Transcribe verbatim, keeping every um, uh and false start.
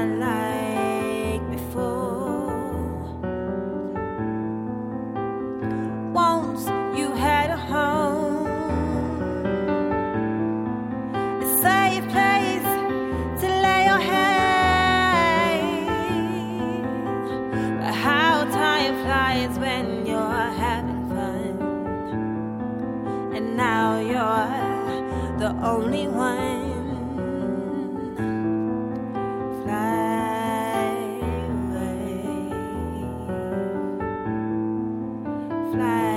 like before. Once you had a home, a safe place to lay your head. But how time flies when you're having fun, and now you're the only one. Fly away, fly